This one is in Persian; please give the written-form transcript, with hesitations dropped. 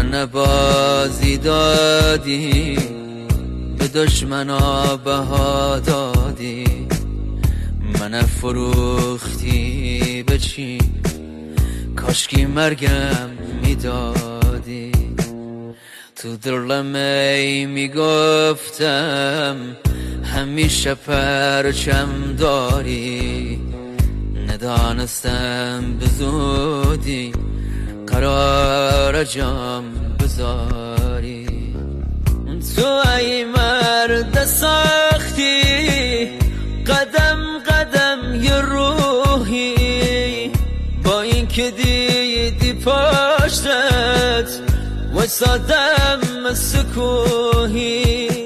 من بازی دادی، به دشمنا بها دادی، من فروختی به چی؟ کاشکی مرگم میدادی. تو دلم ای میگفتم همیشه پرچم داری، ندانستم به زودی قرار جام بذاری. تو ای مرد سختی، قدم قدم یه روحی، با این که دیدی پشتت وایسادم سکوهی.